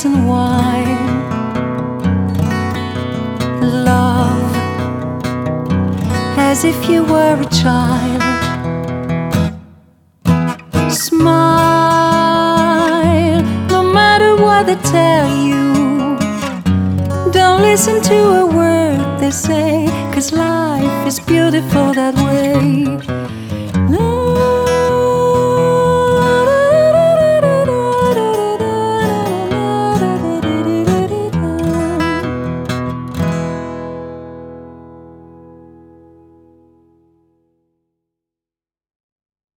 glass and wine. Love as if you were a child. Smile no matter what they tell you. Don't listen to a word they say, 'cause life is beautiful that way.